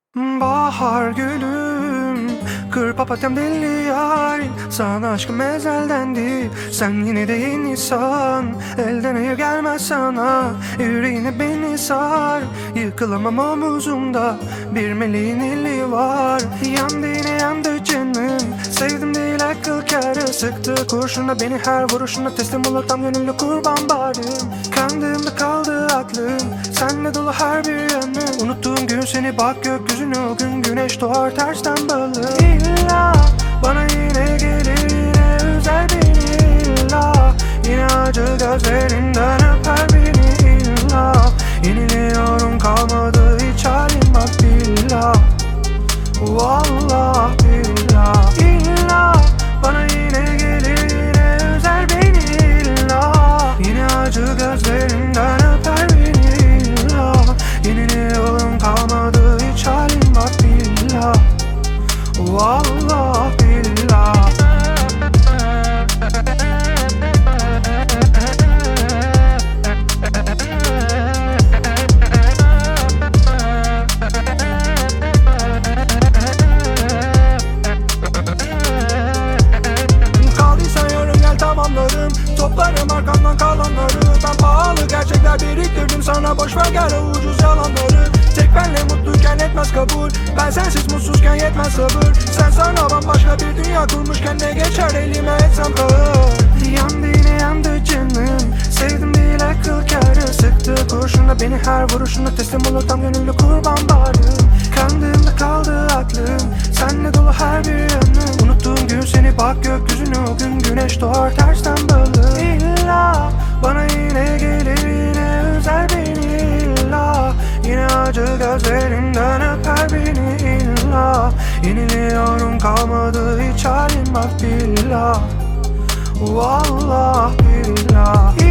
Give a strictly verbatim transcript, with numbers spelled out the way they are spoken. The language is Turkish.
Bahar gülüm, kır papatyam deli yarim. Sana aşkım ezelden değil, sen yine de yenisan. Elden hayır gelmez sana, yüreğine beni sar. Yıkılamam omuzumda, bir meleğin eli var. Yandı yine yandı canım, sevdim değil akıl kârı. Sıktı kurşuna beni her vuruşuna, teslim olur tam gönüllü kurban barım. Kandığımda kaldı aklım, senle dolu her bir yanım. Unuttuğum gün seni, bak gökyüzüne, o gün güneş doğar tersten balı. İlla bana yine gelir, yine üzer beni illa. Yine acı gözlerinden öper beni illa. Yeniliyorum kalmadı hiç halim bak billah. Vallah billah. İlla bana yine gelir, yine üzer beni illa. Yine acı gözlerinden öper beni illa. Yeniliyorum kalmadı hiç halim bak billah. Vallah billah. Kaldıysan yarın gel tamamlarım, toplarım arkamdan kalanları. Ben pahalı gerçekler biriktirdim sana, boşver gel o ucuz yalanları. Tek benle mutluyken etmez kabul, ben sensiz mutsuzken yetmez sabır. Sen sana bambaşka bir dünya kurmuşken ne geçer elime etsem kahır. Yandı yine yandı canım, sevdim değil akıl kârı. Sıktı kurşuna beni her vuruşuna, teslim olur tam gönüllü kurban barım. Kandığımda kaldı aklım, senle dolu her bir yanım. Unuttuğum gün seni, bak gökyüzüne, o gün güneş doğar tersten balı. İlla bana yine gelir, yine üzer beni illa. Yine acı gözlerinden öper beni illa. Yeniliyorum kalmadı hiç halim bak billah. Vallah billah.